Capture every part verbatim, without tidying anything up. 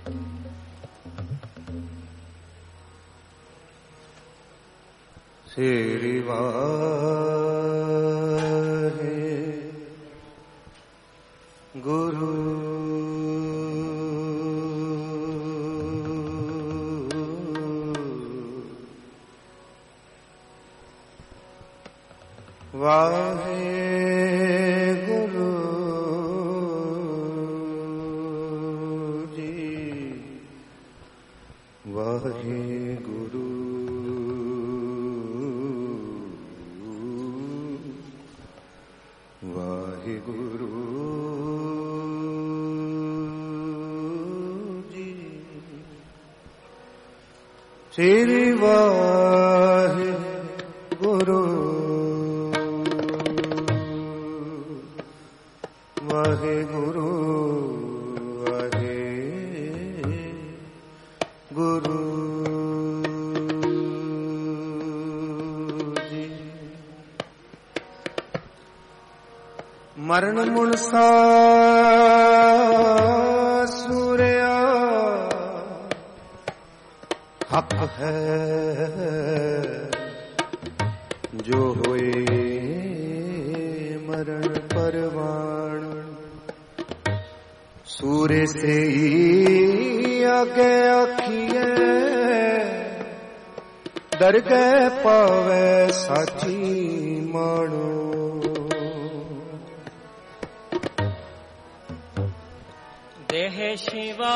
श्री वाहे गुरु वाहे गुरु जी वाहे गुरु वाहे गुरु जी श्री वाहे गुरु वाहे गुरु वाहे गुरु जी मरण मुनसा सूर्या हक है जो होए मरण परवान सूर्य से ही आगे आखिए डर गए पावे साची मानो देह शिवा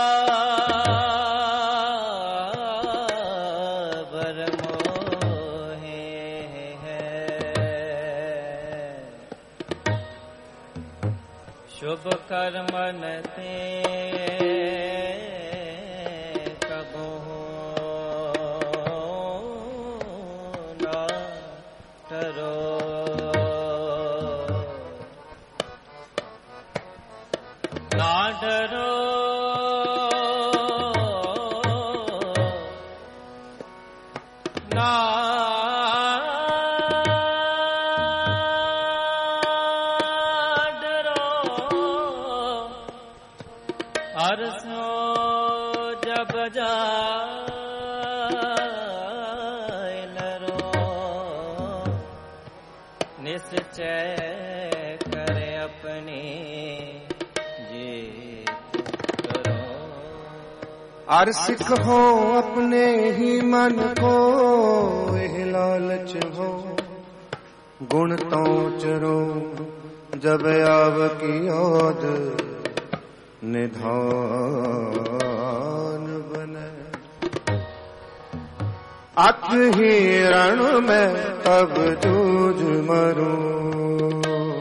शुभ कर्मन ते कबो ना डरो ना डरो ना अरसो जब जाए लरो निश्चय करे अपने जीत करो आरसिक हो अपने ही मन को एह लालच हो गुण तो चरो जब आव की ओद निधान बने अत ही रण में तब जूझ मरूं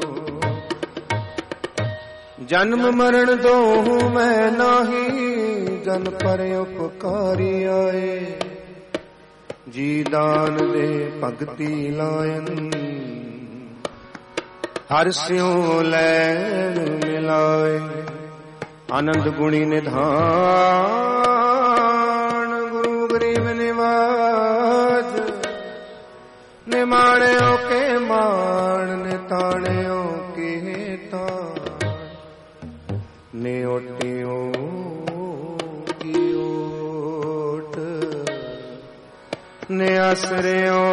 जन्म मरण दो मैं नाही जन पर उपकारी आए जी दान दे भगति लायन हर स्यों लैन मिलाए आनंद गुणी निधान गुरु गरीब निवाज निमाणियों के मान निताणियों के तान नियोटियों की ओट नियासरियों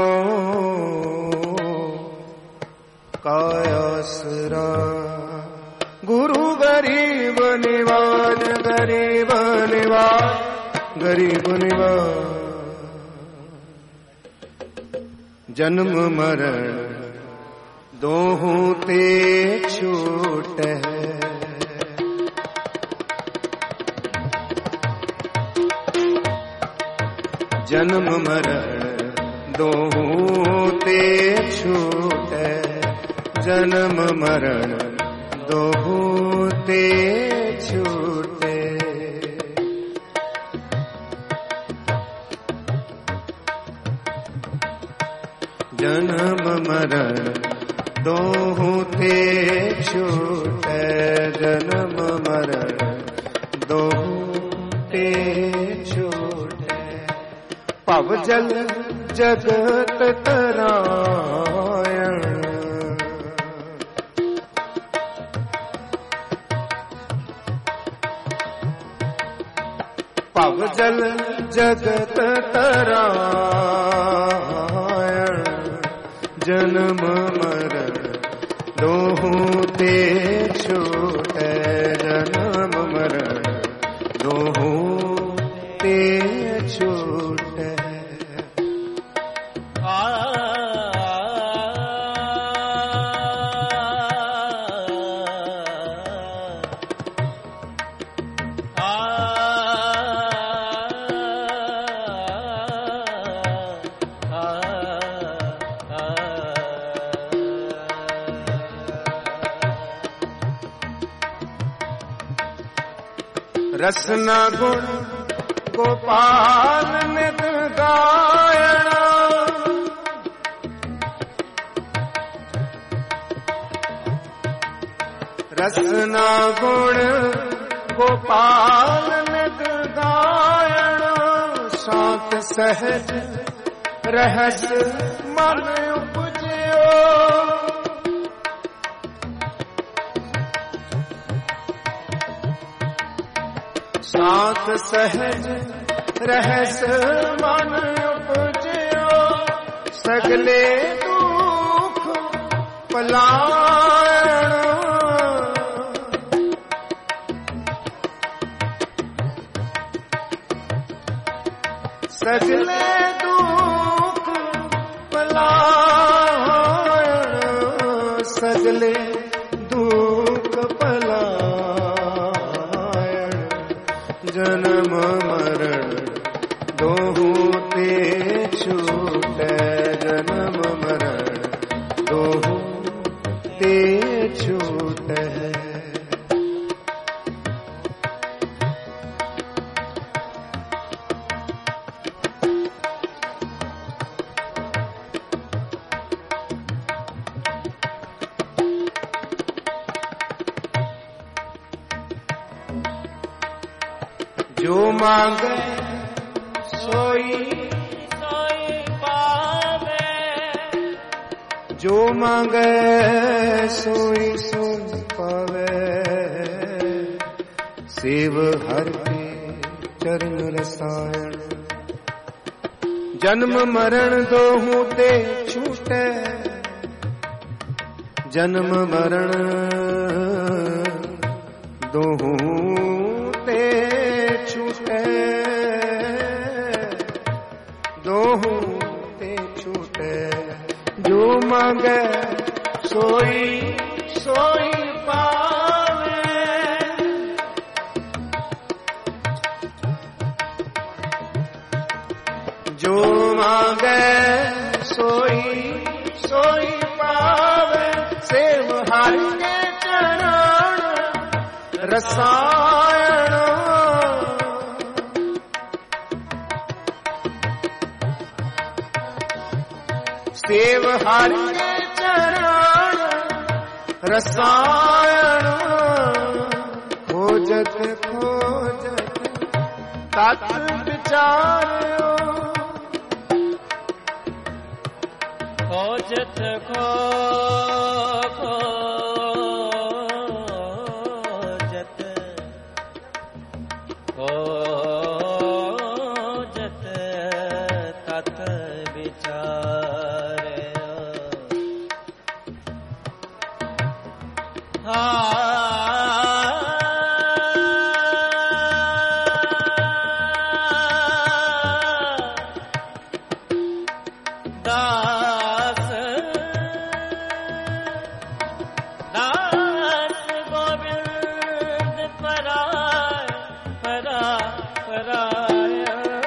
का आसरा गुरु गरीब निवाज गरीब निवाज गरीब निवाज जन्म मरण दोहूं ते छूट है जन्म मरण दोहूं ते छूट है जन्म मरण दोहूं ते छूटे जन्म मरण दोहूं ते छूटे जन्म मरण दोहूं ते छूटे भव जल जगत तरायण भव जल जगत तरायण जन्म मरण दोहूं ते छूटै जन्म मरण दोहूं ते छूटै। रसना गुण गोपाल नित गायणा रसना गुण गोपाल नित गायणा शांत सहज रहस मन उपजियो शांत सहज रहस मन उपजियो सगले दुख पलायण सगले दुख पलायण सगले दुख पलायण जन्म मरण दोहूं ते छूटै जन्म मरण दोहूं ते छूटै। जो मांगे सोई सोई पावे जो मांगे सोई सोई पावे सेव हर के चरण रसायन जन्म मरण दोहूं ते छूटै जन्म मरण दोहूं ते छूटै दोहूं ते छूटै जो मांगे सोई सोई पावे जो मांगे सोई सोई पावे सेव हरि के चरण रसायण सेव हरि के चरण रसायन खोजत खोजत तत् विचार्यो खोजत खो खोजत खोजत तत् विचार दास दास गोविंद पराय परा पराय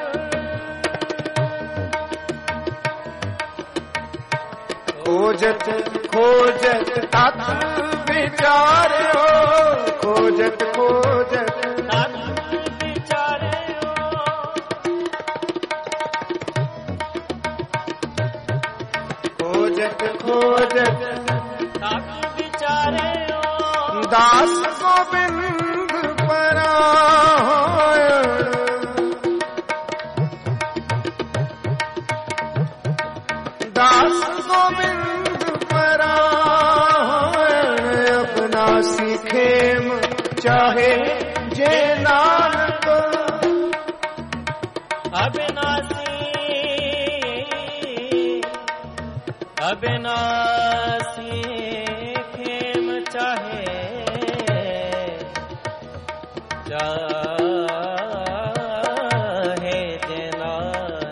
खोजत खोजत तत् विचार्यो खोजत खोजत तत् विचार्यो खोजत खोजत तत् विचार्यो दास गोविंद परायण दास गोविंद परायण अपना सीखेम चाहे जे नानक अविनाशी खेम चाहे चाहे जनान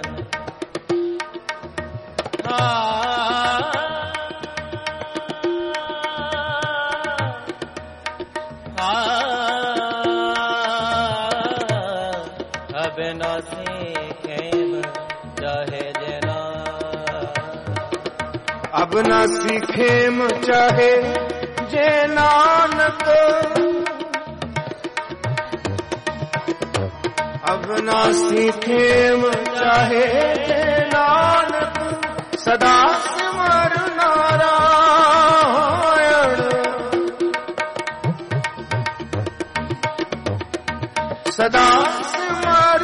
अविनाशी खेम चाहे अविनाशी खेम चाहे जे नानक अविनाशी खेम चाहे जे नानक सदा सिमर नारायण सदा सिमर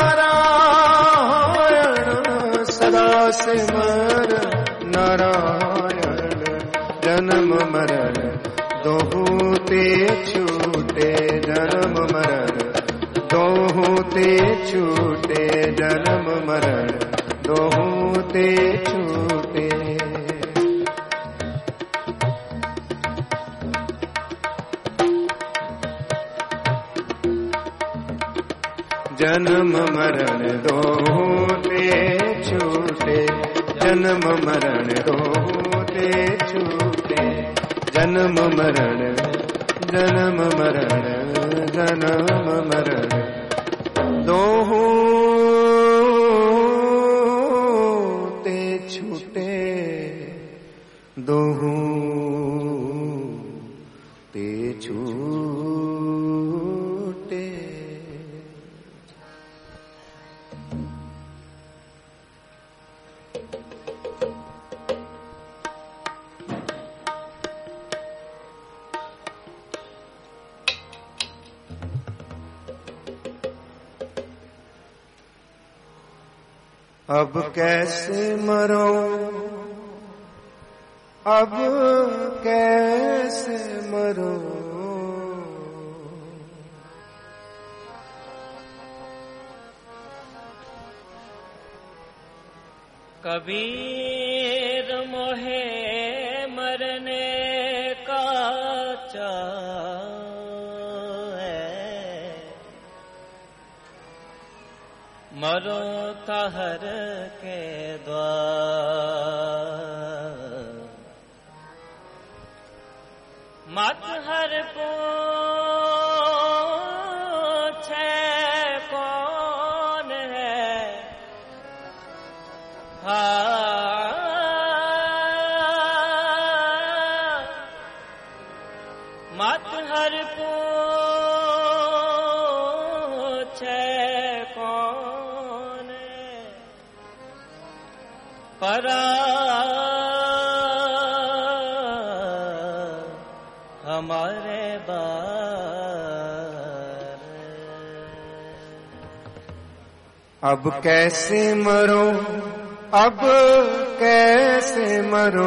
नारायण सदा सिमर नारायण जन्म मरण दोहू ते छूटे जन्म मरण दोहू ते छूटे जन्म मरण दोहू ते छूटे जन्म मरण दोहू ते छूटे जन्म मरण दोहते छूटे जन्म मरण जन्म मरण जन्म मरण दोहू ते छूटे दोहू ते छूटे अब कैसे मरो अब कैसे मरो कबीर मोहे मरने का चाहे मरो कहर के द्वार मत हर पूछे कौन है हाँ मत हर पूछे कौन परा हमारे बार अब कैसे मरो अब कैसे मरो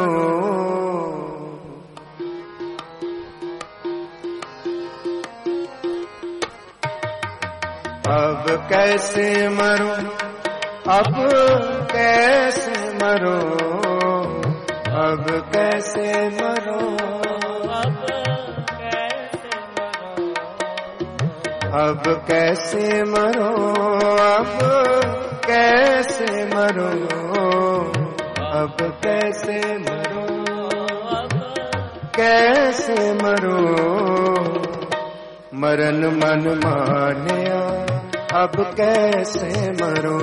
अब कैसे मरो अब कैसे मरो अब कैसे मरो अब कैसे मरो अब कैसे मरो अब कैसे मरो कैसे मरो मरण मन मान्या अब कैसे मरो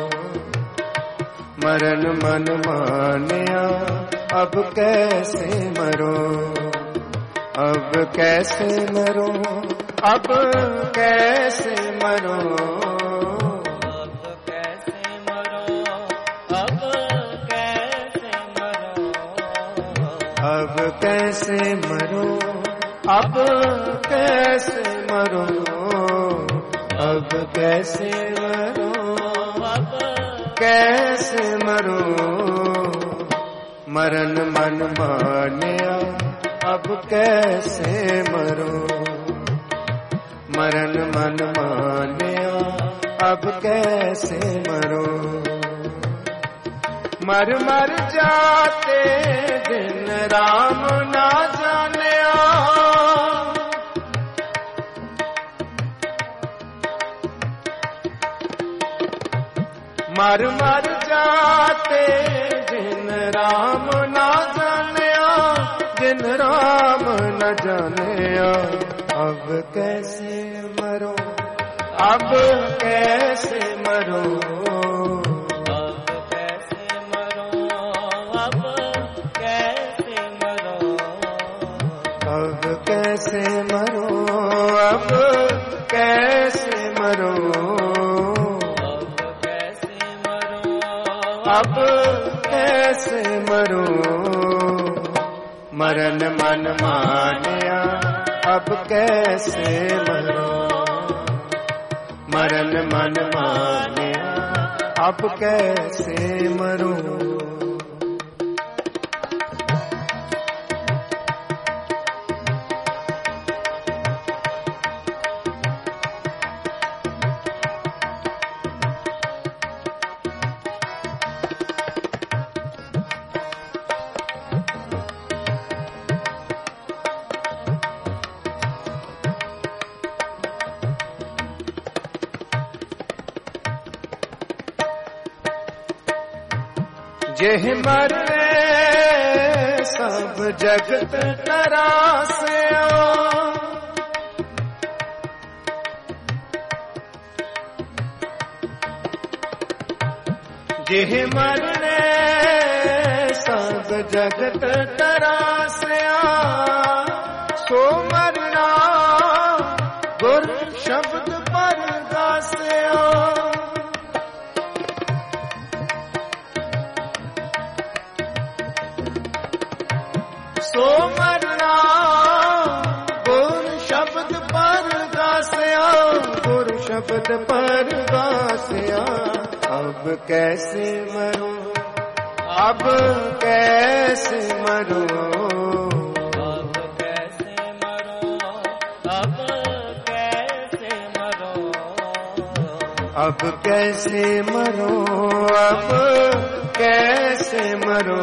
मरण मन मान्या अब कैसे मरो अब कैसे मरो अब कैसे मरो अब कैसे मरो अब कैसे मरो अब कैसे मरो अब कैसे मरो अब कैसे मरो अब कैसे मरो मरण मन मान्या अब कैसे मरो मरण मन मान्या अब कैसे मरो मर मर जाते दिन राम ना जानिया, मर मर जाते जिन राम ना जानिया, जिन राम न जानिया। अब कैसे मरो, अब कैसे मरो, अब कैसे मरो, अब कैसे मरो, अब कैसे मरो, अब कैसे मरो, अब कैसे मरो। मरन मन मानिया, अब कैसे मरो, मरन मन मानिया, अब कैसे मरो। जेह मरे सब जगत तरासया, जेह मरे सब जगत तरासया, सो मरना गुर शब्द पर गासया। सो मरना गुर शब्द पर गासया, गुर शब्द पर गासया। अब कैसे मरो, अब कैसे मरो, अब कैसे मरो, अब कैसे मरो, अब कैसे मरो, अब कैसे मरो,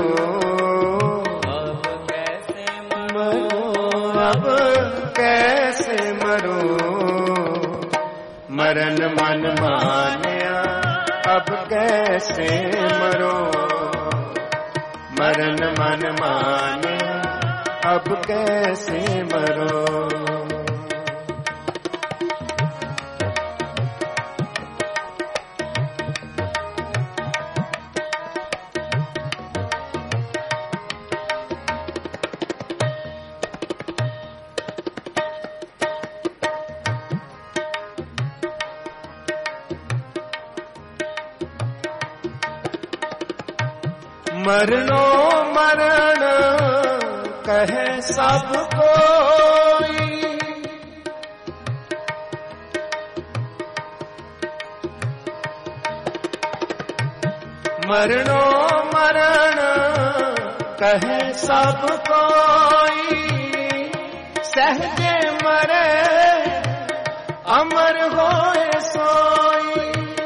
अब कैसे मरो। मरन मन मानिया, अब कैसे मरो, मरन मन मानिया, अब कैसे मरो। मरनो मरण कहे सब कोई, मरनो मरण कहे सब कोई, सहजे मरे अमर होए सोई।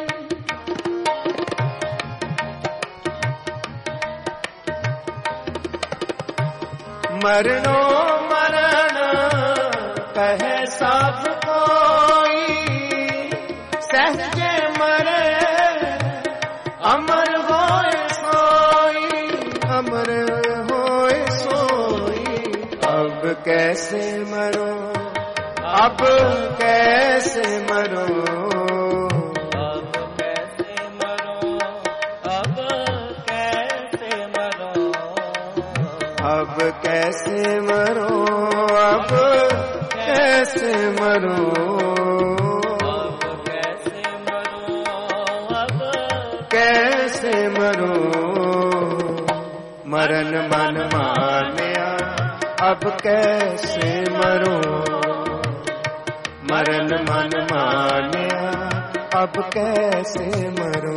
मरनो मरण कहे सब कोई, सहजे मरे अमर होए सोई, अमर होए सोई। अब कैसे मरो, अब कैसे मरो, अब कैसे मरो, अब कैसे मरो, अब कैसे मरो, अब कैसे मरो, अब कैसे मरो, अब कैसे मरो। मरन मन मानिया, अब कैसे मरो, मरन मन मानिया, अब कैसे मरो।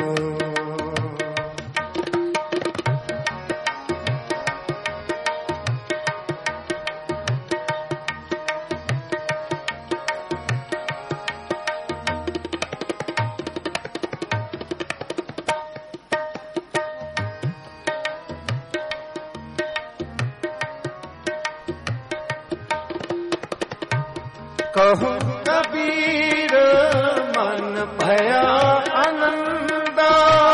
कहूँ कबीर मन भया आनंदा।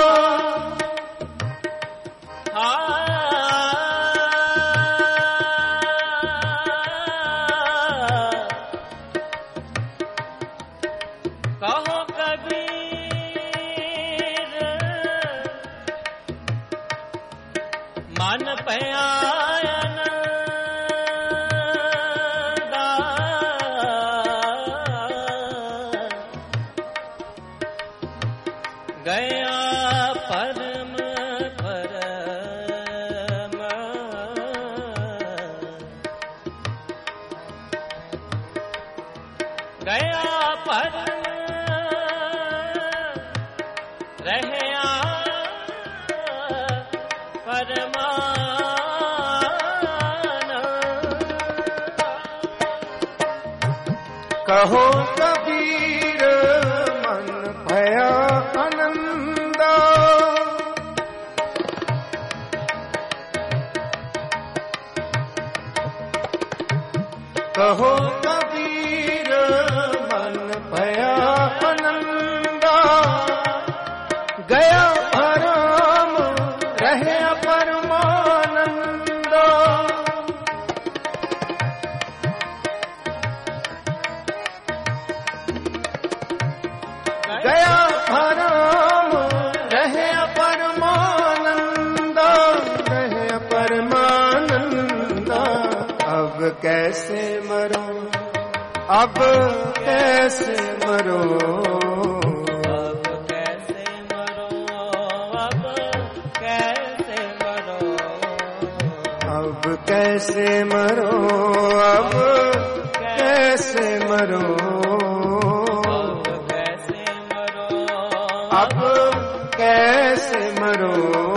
कहो कबीर मन भया गया परम परम गया परम रहया परमान। कहो कबीर मन भया आनंदा। कहो कबीर मन भया आनंदा। गया परम रहे परमानंदा। गया परम रहे परमानंदा। रहे परमानंदा। अब कैसे मरो, अब कैसे मरो, अब कैसे मरो, अब कैसे मरो, अब कैसे मरो, अब कैसे मरो, अब कैसे मरो, अब कैसे मरो।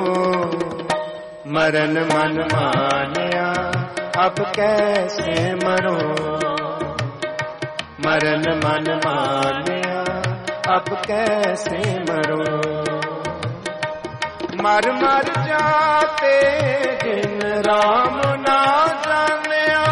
मरण मन मानिया अब कैसे मरो। मरण मन मानिया अब कैसे मरो। मर मर जाते जिन राम ना जानिया।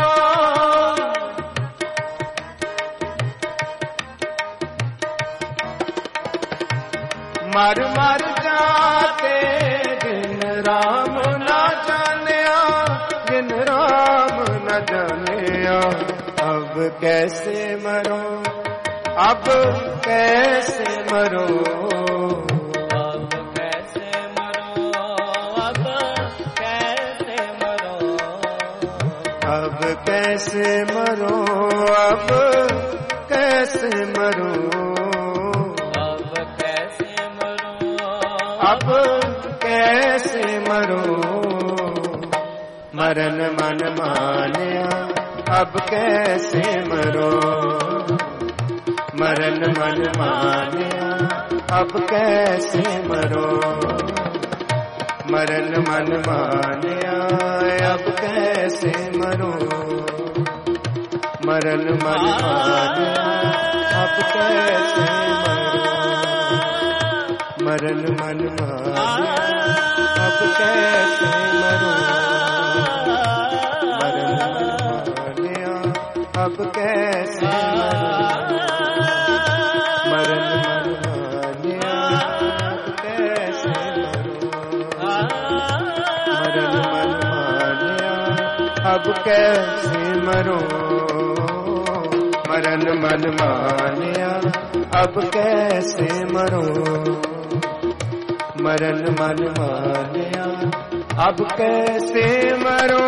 मर मर जाते जिन राम ना जानिया। जिन राम न जानिया अब कैसे मरो, अब कैसे मरो, अब कैसे मरो, अब कैसे मरो, अब कैसे मरो, अब कैसे मरो, अब कैसे मरो, अब कैसे मरो। मरण मन मानिया अब कैसे मरो। मरण मन मानिया अब कैसे मरो। मरण मन मानिया अब कैसे मरो। मरण मन मानिया अब कैसे मरो। मरण मन मानिया अब कैसे मरो। मरण मन मानिया अब कैसे मरो। मरण मन मानिया अब कैसे मरो। मरण मन मानिया अब कैसे मरो। मरण मन मानिया अब कैसे मरो। मरण मन मानिया अब कैसे मरो।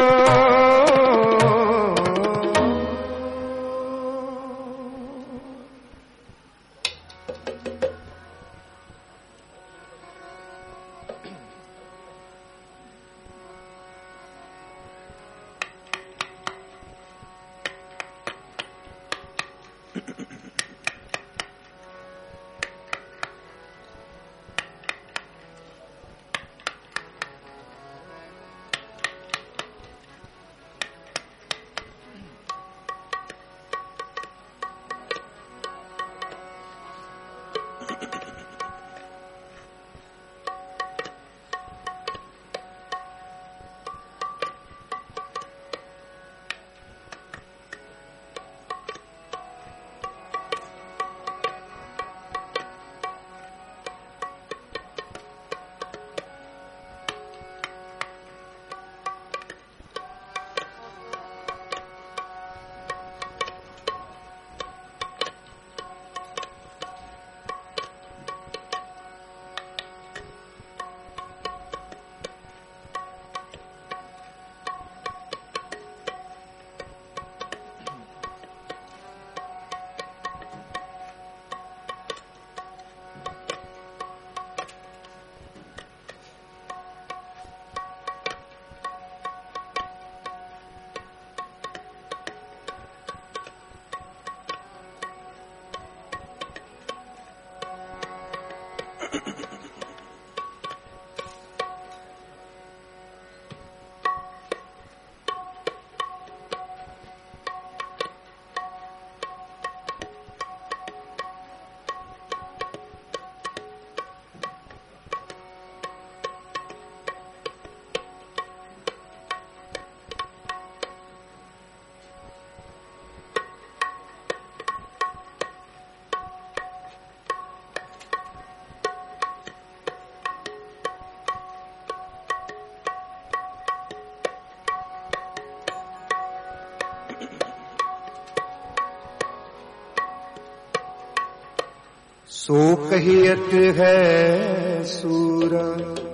सो कहियत है सूरा,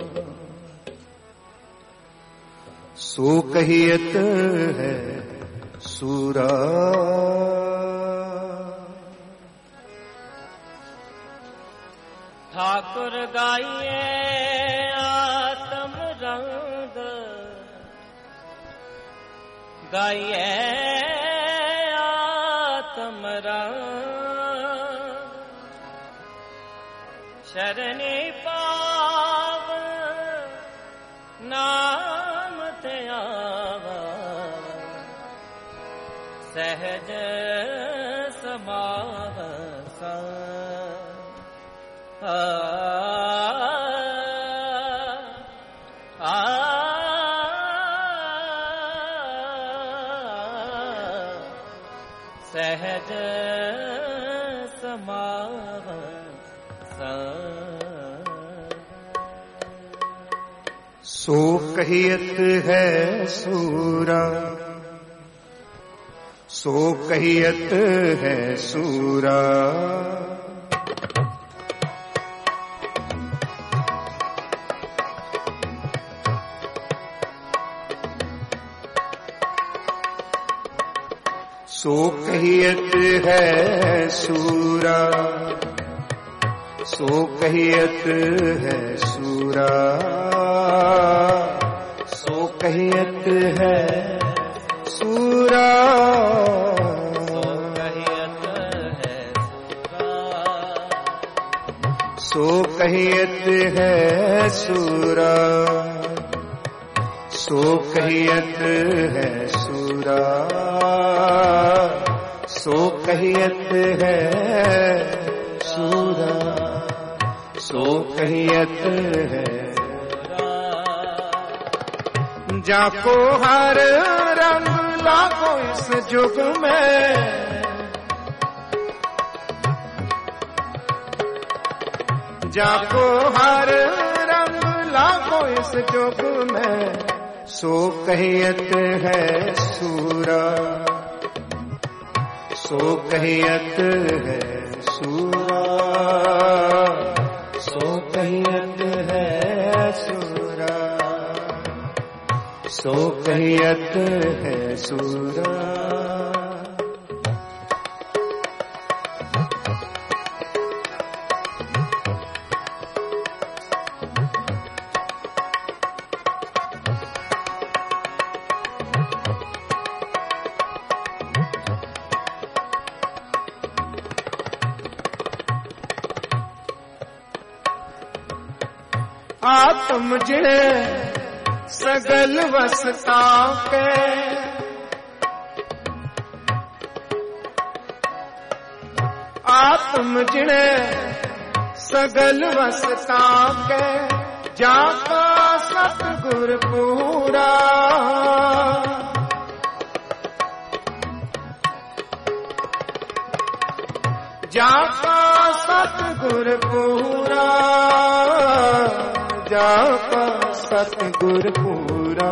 सो कहियत है सूरा। ठाकुर गाइए आत्म रंग, गाइए आत्म रंग। शरणी पाव नाम ते आवा, सहज समाव सा। आ, आ, सहज समाव सा। सो कहियत है सूरा, सो कहियत है सूरा। सो कहियत है सूरा, सो कहियत है सूरा। सो कहियत है सूरा, सो कहियत है सूरा, सो कहियत है सूरा। सो कहियत है सूरा, सो कहियत है। जाको हर रंग लागो इस जुग में, जाको हर रंग लागो इस जुग में। सो कहियत है सूरा, सो कहियत है सूरा। सो कहियत है सूरा, सो कहियत है सूरा। आत्म जिणे सगल वसता के, आत्म जिणे सगल वसता के। जाका सतगुर पूरा, जाका सतगुर पूरा, जाका सतगुर पूरा,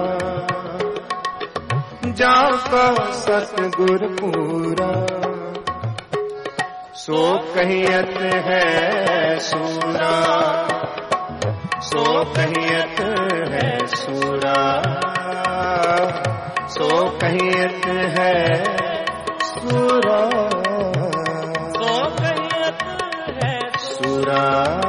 जाका सतगुर पूरा। सो कहियत है सूरा, सो कहियत है सूरा। सो कहियत है सूरा, सो कहियत है सूरा।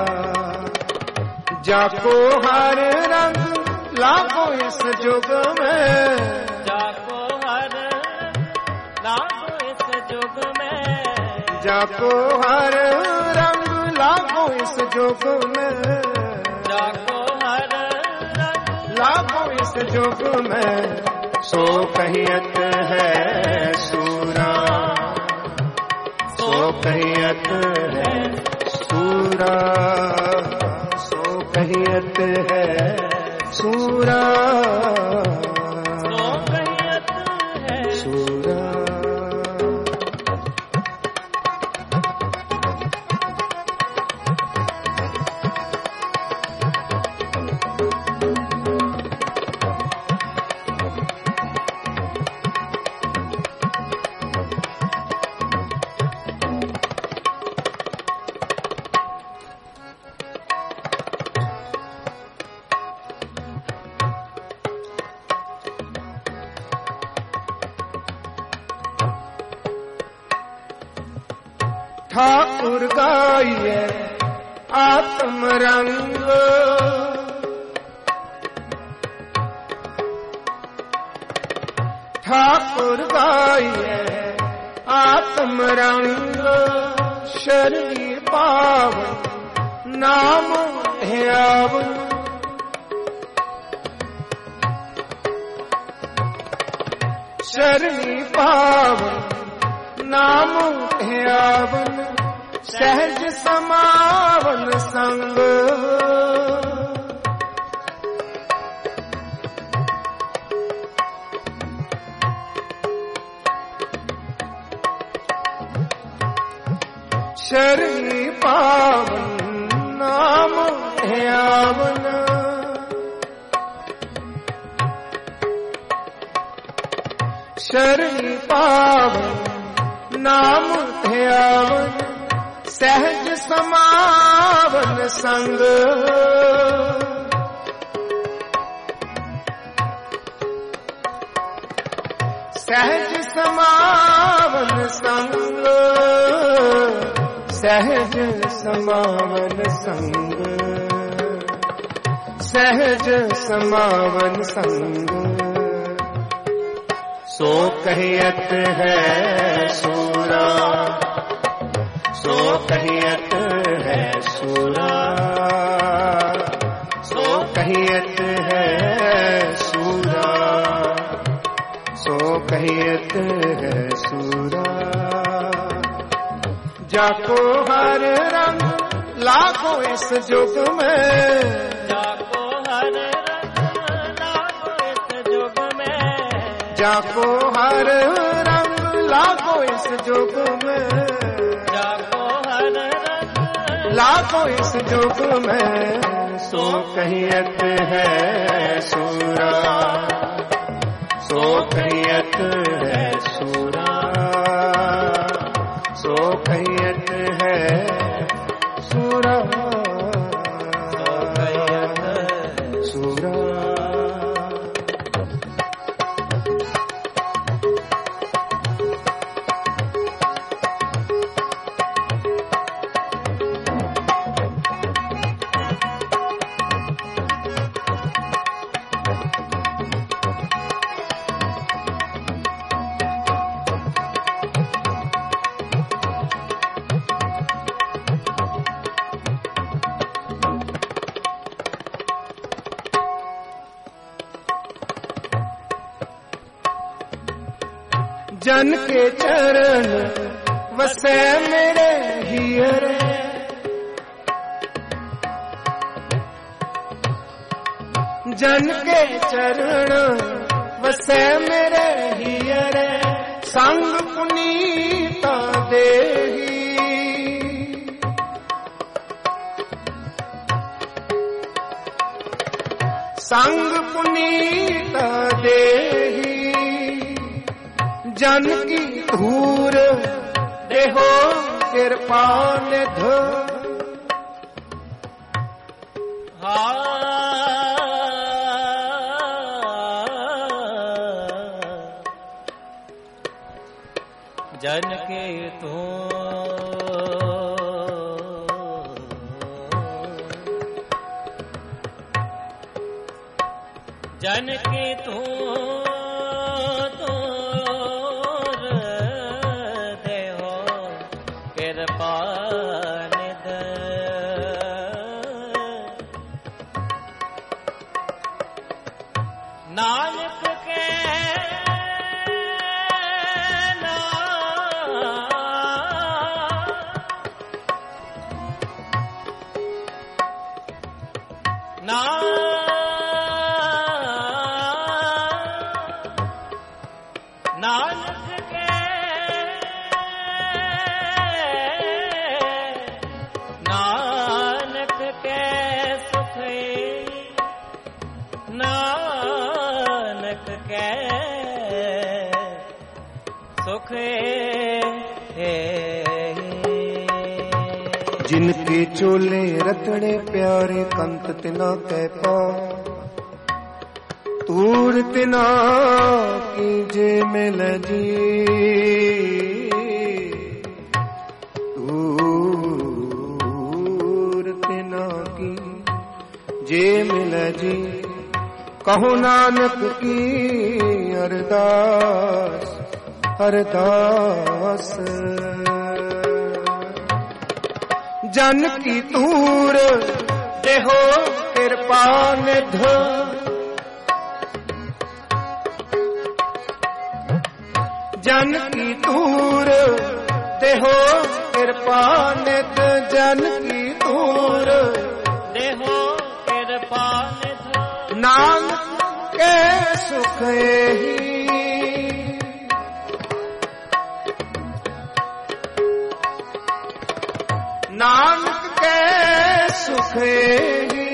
जाको हर रंग लागो इस जुग में, जाको हर लागो इस जुग में। जाको हर रंग लागो इस जुग में, जाको हर रंग लागो इस जुग में। सो कहियत है सूरा, सो कहियत है सूरा। सो कहियत है सूरा, सो कहियत है सूरा। ठाकुर गाइए आत्म रंग, ठाकुर गाइए आत्म रंग, शरीर पावन नाम ध्यावन, शरीर पावन नाम ध्यावन, सहज समावन संग, शरीर पावन नाम ध्यावन, शरीर पावन नाम ध्यावन, सहज समावन संग, सहज समावन संग, सहज समावन संग, सहज समावन संग, सो कहियत है सूरा, सो कहियत है सूरा, सो कहियत है सूरा, सो कहियत है सूरा, जाको हर रंग लाखो इस जुग में, जाको हर रंग लाखो इस जुग में, जाको हर रंग लाखो इस जुग में, जाको हर रंग लाखो इस जुग में, सो कहियत है सूरा, सो कहियत है सूरा, सो कहियत है सूरा, सो कहियत सूरा। जन के चरण वसे मेरे हियरे, जन के चरण वसे मेरे हियरे, संग पुनीता देही, संग पुनीता देही, जन की धूर देहो कृपा निध, जन के तू जन के तू नानक के नानक के नानक के सुख नानक के सुख जिनके चोले रतने प्यारे कंत तिना कह पा, तूर तिना कीजे मिल जी, तूर है जी, कहो नानक की अरदास अरदास। जन की तूर देहो कृपा निध, जन की तूर देहो कृपा निध, जन की तूर देहो कृपा निध, नानक के सुख ही, नानक के सुख ही,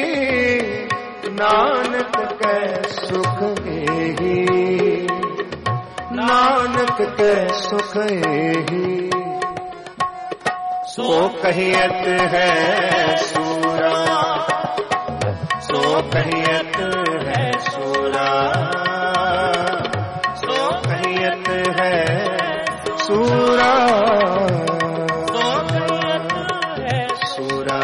नानक के सुख ही, नानक के सुख ही। सो कहियत है सूरा, सो कहियत है सूरा, सो कहियत है सूरा, सो कहियत है सूरा।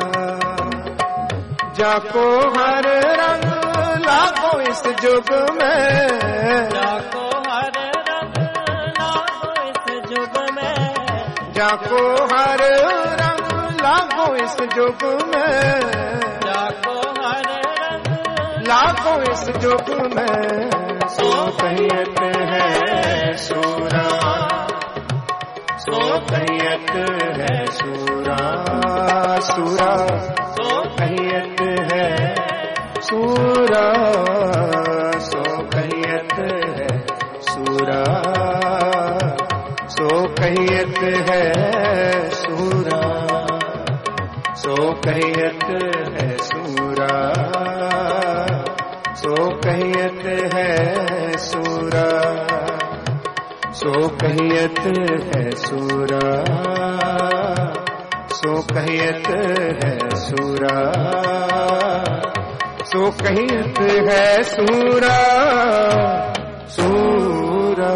जाको हर रंग लागो इस जुग में, जाको हर रंग लागो इस जुग में, जाको हर रंग लागो इस जुग में, जाको हर रंग लागो इस जुग में। सो कहियत है सूरा, सो कहियत है सूरा, सूरा सो कहियत है सूरा, सो कहियत है सूरा, सो कहियत है सूरा, सो कहियत है सूरा, सो कहियत है सूरा, सो कहियत है सूरा, सो कहियत है सूरा, सो कहियत है सूरा, सूरा।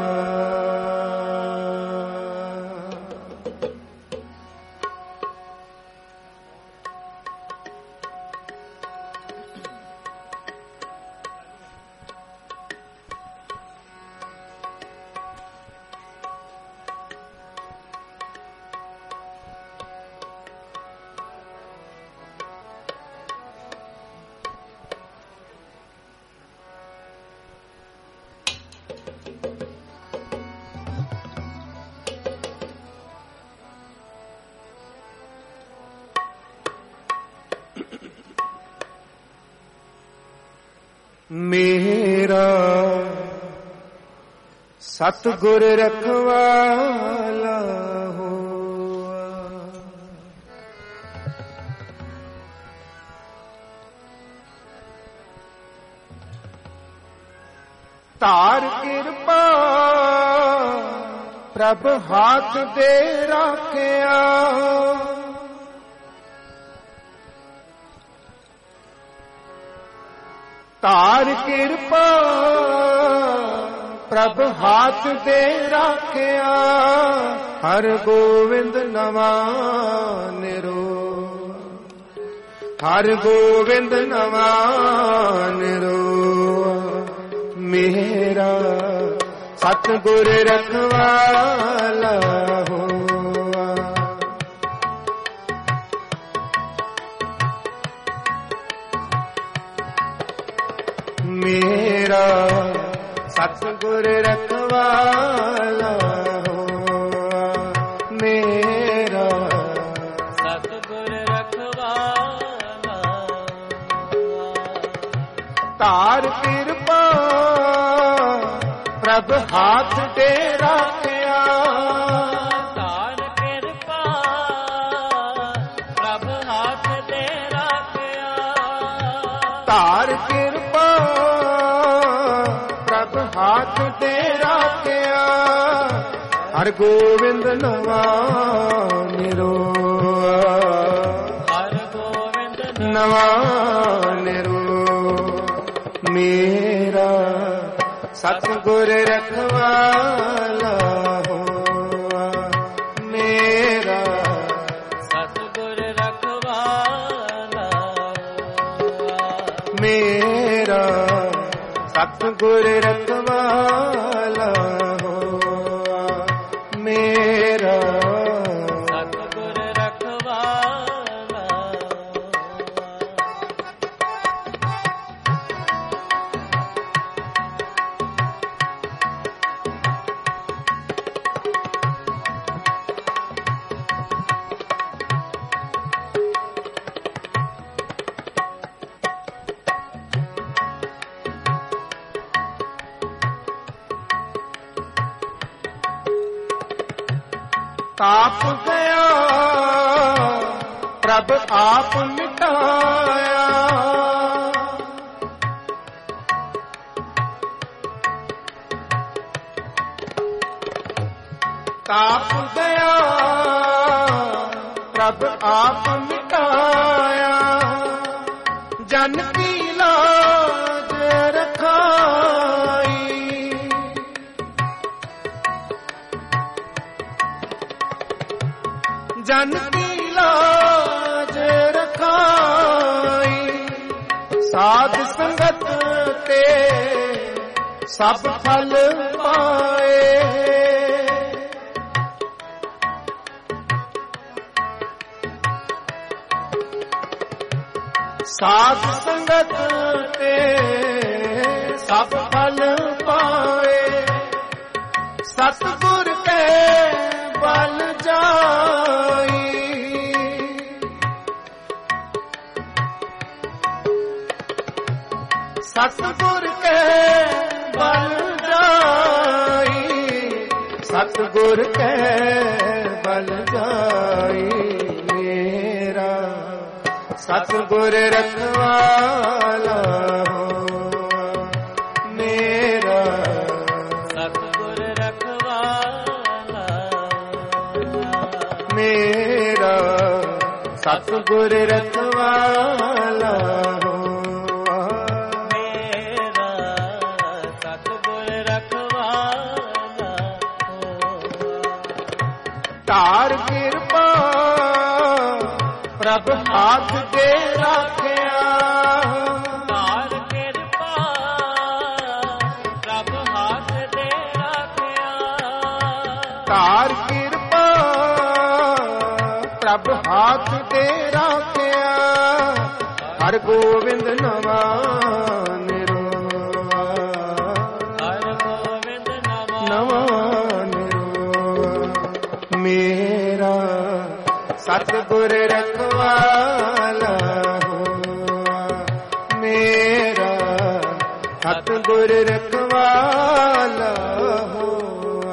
मेरा सतगुर रखवाला हुआ, तार कृपा प्रभ हाथ दे राखिया, तार कृपा प्रभ हाथ दे राखिया, हर गोविंद नवा निरो, हर गोविंद नवा निरो। मेरा सतगुर रखवाला हुआ, मेरा सतगुर रखवाला हुआ, मेरा सतगुर रखवाला हुआ, तार कृपा प्रभ हाथ दे राखिया, तार कृपा प्रभ हाथ दे राखिया, तार कृपा प्रभ हाथ दे राखिया, हर गोविंद नवा निरो, हर गोविंद नवा निरो। मेरा सतगुर रखवाला हुआ, मेरा सतगुर रखवाला हुआ, ਸਤਿਗੁਰ ਰਖਵਾਲਾ ਹੋਆ ਮੇਰਾ। ਸਤਿਗੁਰ ਰਖਵਾਲਾ ਤਾਪ ਗਿਆ ਪ੍ਰਭ ਆਪ ਮਿਟਾਇਆ। ਤਾਪ ਗਿਆ ਪ੍ਰਭ ਆਪ ਮਿਟਾਇਆ। ਜਨ ਕੀ ਲਾਜ ਰਖਾਈ। ਜਨ ਕੀ ਲਾਜ ਰਖਾਈ। ਸਾਧ ਸੰਗਤ ਤੇ ਸਭ ਫਲ ਪਾਏ। ਸਾਧ ਸੰਗਤ ਤੇ ਸਭ ਫਲ ਪਾਏ। ਸਤਿਗੁਰ ਕੇ ਬਲ ਜਾਈ। ਸਤਿਗੁਰ ਕੇ ਬਲ ਜਾਈ। ਸਤਿਗੁਰ ਕੇ ਬਲ ਜਾਈ ਮੇਰਾ। ਸਤਿਗੁਰ ਰਖਵਾਲਾ ਹੋਆ ਮੇਰਾ। ਸਤਿਗੁਰ ਰਖਵਾਲਾ ਮੇਰਾ। ਸਤਿਗੁਰ ਰਖਵਾਲਾ ਹੋਆ ਮੇਰਾ। ਸਤਿਗੁਰ ਰਖਵਾਲਾ ਧਾਰ ਕਿਰਪਾ ਪ੍ਰਭ ਹਾਥ ਦੇ ਰਾਖਿਆ। ਧਾਰ ਕਿਰਪਾ ਪ੍ਰਭ ਹਾਥ ਦੇ ਰਾਖਿਆ। ਧਾਰ ਕਿਰਪਾ ਪ੍ਰਭ ਹਾਥ ਦੇ ਰਾਖਿਆ। ਹਰ ਗੋਬਿੰਦ ਨਵਾ ਨਿਰੋਆ। ਹਰ ਗੋਬਿੰਦ ਨਵਾ ਨਵਾ ਨਿਰੋਆ ਮੇਰਾ। ਸਤਿਗੁਰ ਰਖਵਾਲਾ ਹੋਆ ਮੇਰਾ। ਸਤਿਗੁਰ ਰਖਵਾਲਾ ਹੋਆ।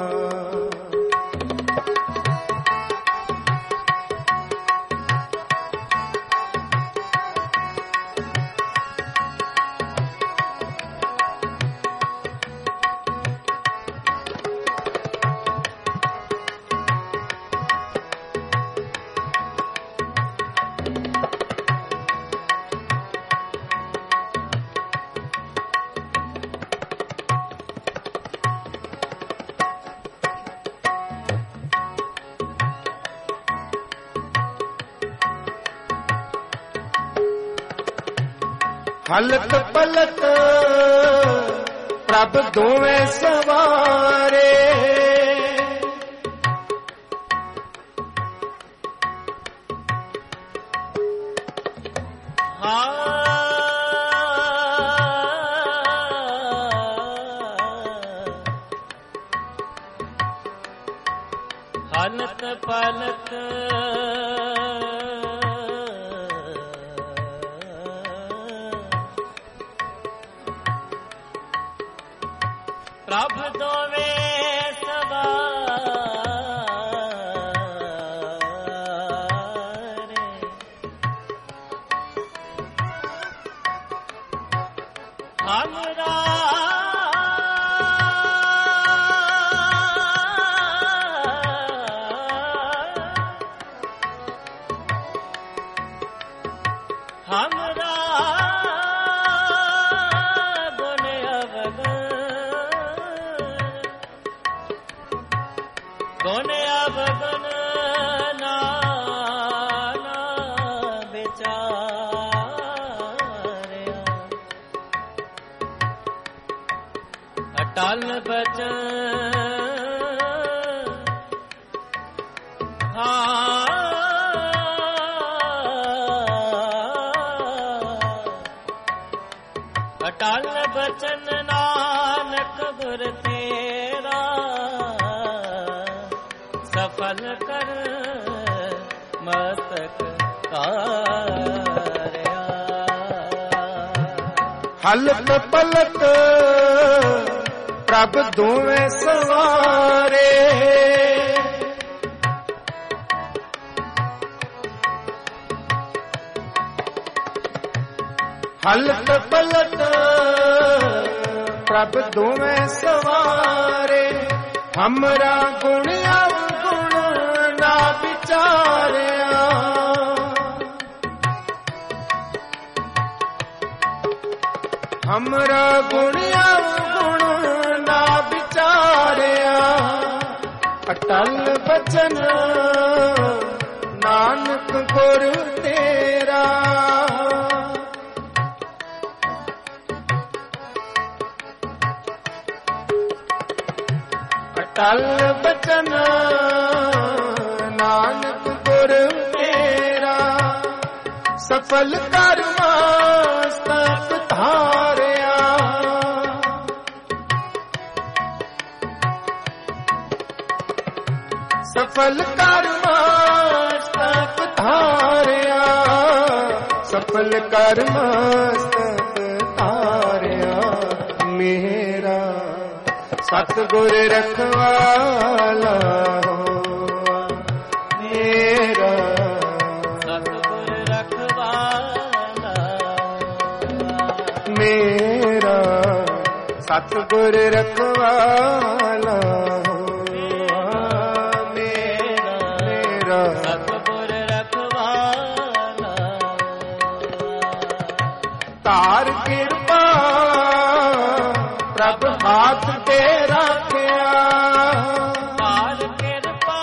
ਹਲਕ ਪਲਕ ਪ੍ਰਭ ਦੋਵੇਂ ਸਵਾਰੇ। ਹਲਕ ਪਲਕ ਪ੍ਰਭ ਦੋਵੇਂ ਸਵਾਰੇ। ਹਮਰਾ ਹਮਰਾ ਗੁਣ ਅਵਗਨ। ਗੁਣ ਅਵਗਨ ਨਾਨਾ ਵਿਚਾਰਿਆ। ਬਚਨ ਹਾਂ ਅਟਲ ਬਚਨ ਨਾਨਕ ਗੁਰ ਤੇਰਾ ਸਫਲ ਕਰ ਮਸਤਕ ਤਾਰਿਆ। ਹਲਕ ਪਲਕ ਪ੍ਰਭ ਦੋਵੇਂ ਸਵਾਰੇ ਹਲਕ ਪਲਕ ਪ੍ਰਭ ਦੋਵੇਂ ਸਵਾਰੇ ਹਮਰਾ ਗੁਣ ਅਵਗੁਣ ਨਾ ਵਿਚਾਰਿਆ। ਹਮਰਾ ਗੁਣ ਅਵਗੁਣ ਨਾ ਵਿਚਾਰਿਆ। ਅਟਲ ਬਚਨ ਨਾਨਕ ਗੁਰ ਤੇਰਾ ਅਟਲ ਬਚਨ ਨਾਨਕ ਗੁਰ ਤੇਰਾ ਸਫਲ ਕਰ ਮਸਤਕ ਧਾਰਿਆ। ਸਫਲ ਕਰ ਮਸਤਕ ਧਾਰਿਆ। ਸਫਲ ਕਰ ਮਸਤਕ ਧਾਰਿਆ। ਮੇਰਾ ਸਤਿਗੁਰ ਰਖਵਾਲਾ ਹੋਆ ਮੇਰਾ ਸਤਿਗੁਰ ਰਖਵਾਲਾ ਮੇਰਾ ਸਤਿਗੁਰ ਰਖਵਾਲਾ ਹੋਆ ਮੇਰਾ ਸਤਿਗੁਰ ਰਖਵਾਲਾ ਧਾਰ ਕਿਰਪਾ ਪ੍ਰਭ ਹਾਥ ਤੇ ਰੱਖਿਆ। ਧਾਰ ਕਿਰਪਾ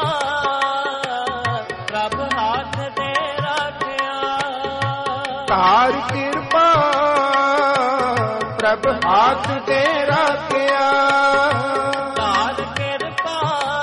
ਪ੍ਰਭ ਹਾਥ ਤੇ ਰੱਖਿਆ। ਧਾਰ ਕਿਰਪਾ ਪ੍ਰਭ ਹਾਥ ਤੇ ਰੱਖਿਆ। ਧਾਰ ਕਿਰਪਾ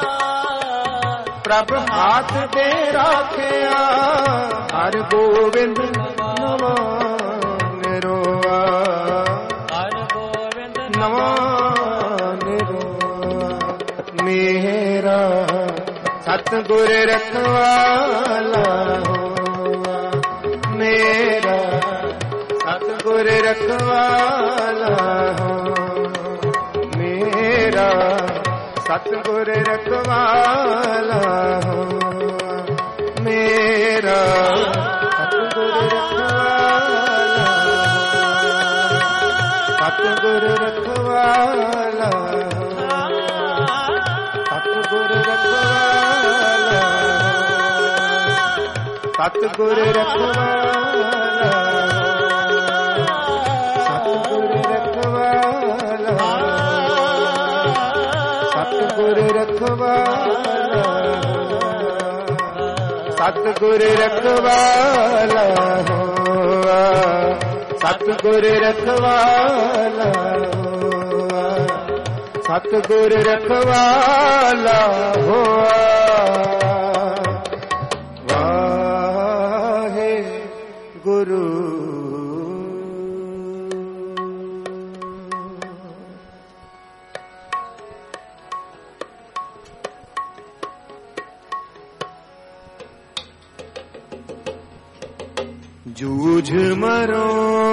ਪ੍ਰਭ ਹਾਥ ਤੇ ਰੱਖਿਆ। ਹਰ ਗੋਬਿੰਦ ਨਵਾਂ ਨਿਰੋਆ ਹਰ ਗੋਬਿੰਦ ਨਵਾਂ ਨਿਰੋਆ। ਮੇਰਾ ਸਤਿਗੁਰ ਰਖਵਾਲਾ ਹੋਆ ਮੇਰਾ ਸਤਿਗੁਰ ਰਖਵਾਲਾ ਹੋਆ ਮੇਰਾ ਸਤਿਗੁਰ ਰਖਵਾਲਾ ਹੋਆ ਮੇਰਾ ਸਤਿਗੁਰ ਰਖਵਾਲਾ ਸਤਿਗੁਰ ਰਖਵਾਲਾ ਸਤਿਗੁਰ ਰਖਵਾਲਾ ਸਤਿਗੁਰ ਰਖਵਾਲਾ ਸਤਿਗੁਰ ਰਖਵਾਲਾ ਸਤਿਗੁਰ ਰਖਵਾਲਾ ਸਤਿਗੁਰ ਰਖਵਾਲਾ ਹੋਆ ਸਤਿਗੁਰ ਰਖਵਾਲਾ ਹੋਆ ਸਤਿਗੁਰ ਰਖਵਾਲਾ ਹੋਆ। ਵਾਹੇ ਗੁਰੂ ਜੂਝ ਮਰੋ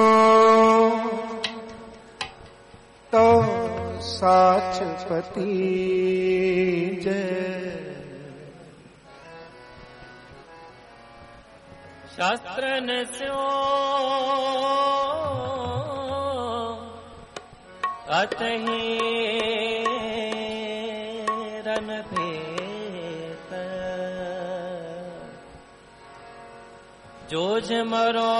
ਤੋ ਸਾਚ ਪਤੀ ਜੈ। ਸ਼ਾਸਤਰਨ ਸਿਓ ਅਤਹੀ ਰਨ ਭੇਤ ਜੋਝ ਮਰੋ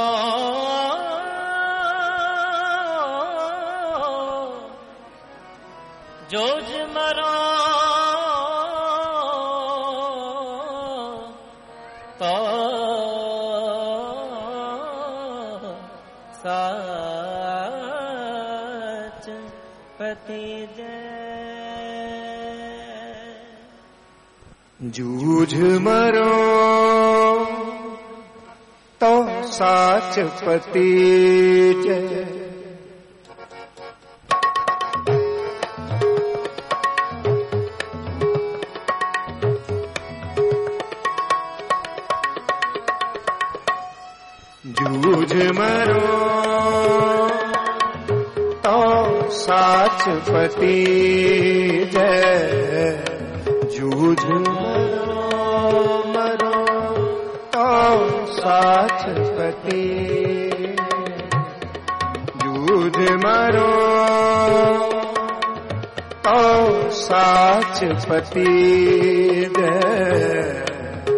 ਜੋਝ ਮਰੋ ਤੋ ਸਾਚ ਪਤੀ ਜੈ। जूझ मरो तो साच पति जय। जूझ मरो तो साच पति जय। जूझ मरो मरो तो साच पति। जूझ मरो तो साच पति जय।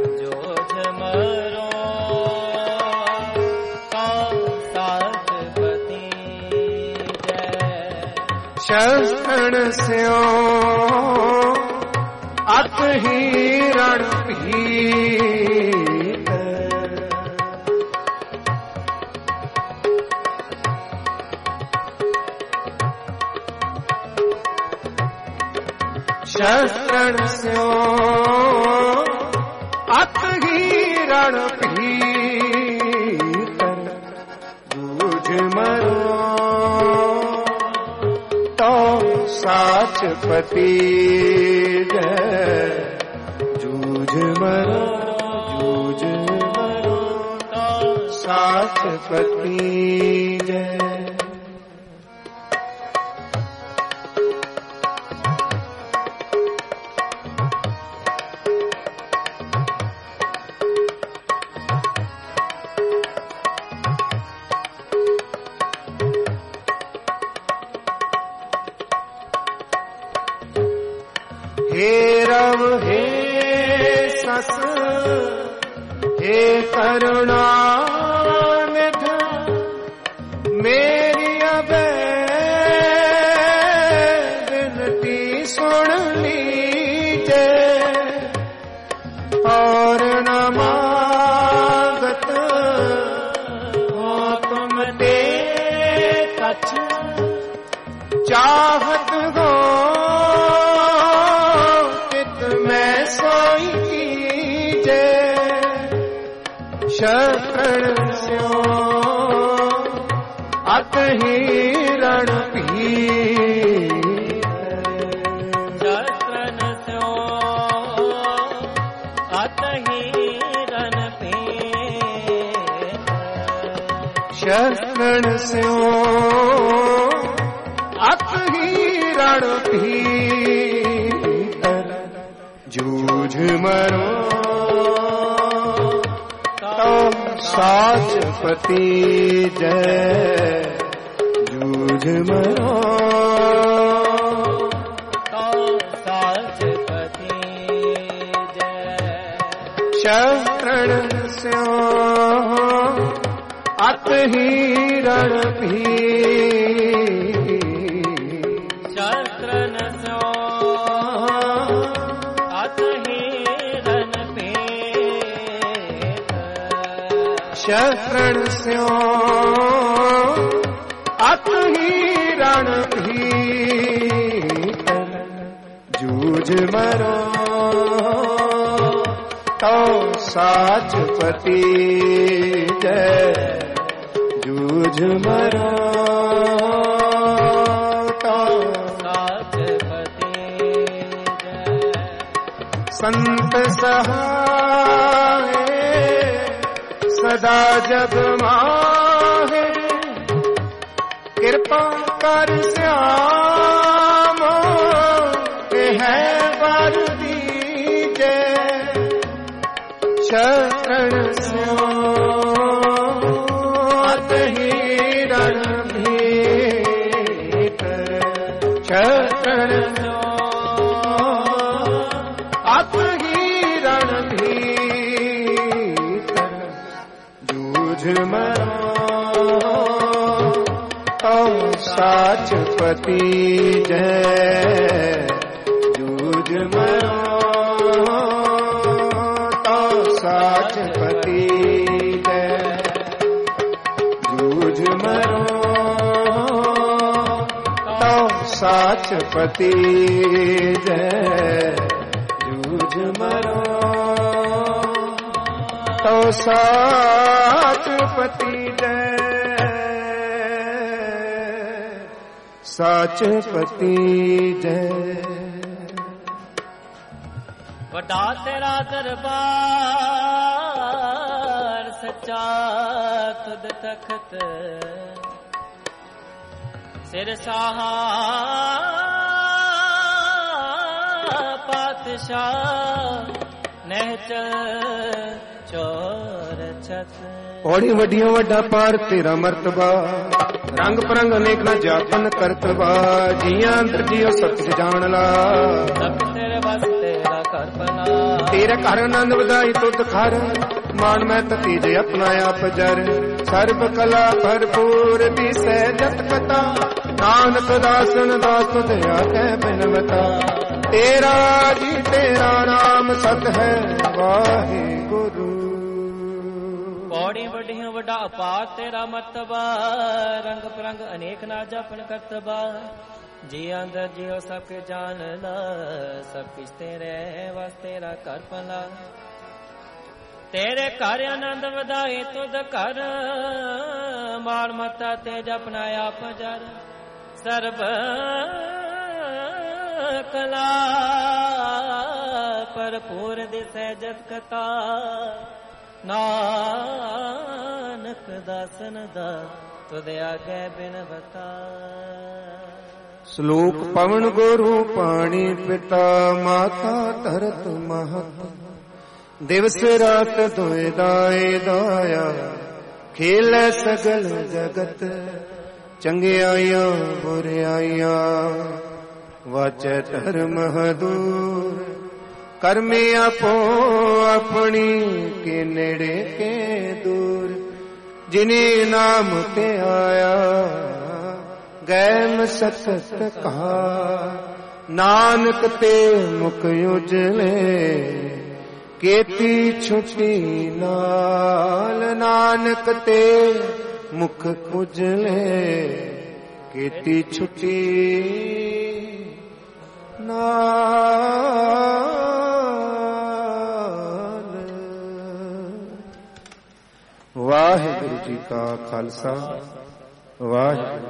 शस्त्र स्यो अत हिरण भीत। शस्त्र स्यो अत हिरण भीत। जूझ मरो साच पति जय। जूझ मरो जूझ मरो साच पति जय। हे रव हे सस हे करुणानिध मेरी अबे विनती सुन लीजे। और न मांगत हो तुम दे कछ चाहत हो शरण स्यो अत हिरण भीत। शरण स्यो अत हिरण भीत। शरण स्यो अत हिरण भीत। जूझ मरो साच पति जय। जूझ मरो तो साच पति जय। शरण स्यो अत हिरण भीत। शरण स्यो अत हिरण भीत। शरण स्यो अत हिरण भीत। जूझ मरो तो साच पति जय। जूझ मरो तो साच पति जय। संत सहाय सदा जग माहे। कृपा कर श्याम है वर दीजे। शरण स्यो अत हिरण भीत। शरण स्यो अत हिरण भीत। जूझ मरो तो साच पति जय। जूझ मरो तो साच पति जय। जूझ मरो तो साच पति जय। जूझ मरो ਸਾਚ ਪਤੀ ਜੈ ਸਾਚ ਪਤੀ ਜੈ। ਵੱਡਾ ਤੇਰਾ ਦਰਬਾਰ ਸੱਚਾ ਤੁਧ ਤਖਤ ਸਿਰ ਸਾਹਾ ਪਾਤਸ਼ਾਹ ਨਹਿਚਲ ਚੋਰ ਛਤ। ਪੌੜੀ ਵੱਡੀਆਂ ਵੱਡਾ ਪਾਰ ਤੇਰਾ ਮਰਤਬਾ ਰੰਗ ਪਰੰਗ ਅਨੇਕ ਨਾ ਜਾਪਨ ਕਰਤਵਾ। ਜੀਆਂ ਅੰਦਰ ਜੀਓ ਸਤਿ ਜਾਣ ਲਾ ਸਭ ਤੇਰੇ ਵਸ ਤੇਰਾ ਘਰ ਬਣਾ। ਤੇਰੇ ਘਰ ਆਨੰਦ ਵਧਾਈ ਤੁਧ ਖਰ ਮਾਨ ਮੈਂ ਤੀਜ ਆਪਣਾ ਆਪ ਜਰ। ਸਰਬ ਕਲਾ ਭਰਪੂਰ ਦਿਸੈ ਜਤ ਕਤਾ ਨਾਨਕ ਦਾਸਨ ਦਾਸ ਤੁਧ ਆਖੈ ਬਿਨਵਤਾ। ਤੇਰਾ ਜੀ ਤੇਰਾ ਨਾਮ ਸਤ ਹੈ ਵਾਹਿਗੁਰੂ। ਪੌੜੀ ਵੱਡੀਆਂ ਵੱਡਾ ਅਪਾਰ ਤੇਰਾ ਮਰਤਬਾ ਰੰਗ ਪਰੰਗ ਅਨੇਕ ਨਾ ਜਾਪਨ ਕਰਤਬਾ। ਜੀ ਅੰਦਰ ਜਿਉ ਸਭ ਕੇ ਜਾਣ ਲਾ ਸਭ ਕਿਛ ਤੇਰੇ ਵਸ ਤੇਰਾ ਘਰ ਭਲਾ। ਤੇਰੇ ਘਰ ਆਨੰਦ ਵਧਾਏ ਤੁਧ ਘਰ ਮਾਲ ਮਤਾ ਤੇਜ ਆਪਣਾ ਆਪ ਜਰ। ਸਰਬ ਕਲਾ ਭਰਪੂਰ ਦਿਸੈ ਜਤ ਕਤਾ ਨਾਨਕ ਦਾਸਨ ਦਾ ਤੁਧ ਆਗੇ ਬਿਨਵਤਾ। ਸ਼ਲੋਕ ਪਵਨ ਗੁਰੂ ਪਾਣੀ ਪਿਤਾ ਮਾਤਾ ਧਰਤ ਮਹਤ। ਦਿਵਸ ਰਾਤ ਦੋਇ ਦਾਏ ਦਾਇਆ ਖੇਲੇ ਸਗਲ ਜਗਤ। ਚੰਗਿਆਈਆਂ ਬੁਰਿਆਈਆਂ ਵਾਚੈ ਧਰਮ ਹਦੂਰ। ਕਰਮੇ ਆਪੋ ਆਪਣੀ ਕੇ ਨੇੜੇ ਕੇ ਦੂਰ। ਜਿਨੇ ਨਾਮ ਤੇ ਆਇਆ ਗੈ ਮਸਕਤ ਕਹਾ। ਨਾਨਕ ਤੇ ਮੁਖ ਉਜਲੇ ਕੀਤੀ ਛੁਟੀ ਨਾਲ। ਨਾਨਕ ਤੇ ਮੁਖ ਉਜਲੇ ਕੀਤੀ ਛੁਟੀ ਨਾਲ। ਵਾਹਿਗੁਰੂ ਜੀ ਕਾ ਖਾਲਸਾ ਵਾਹਿਗੁਰੂ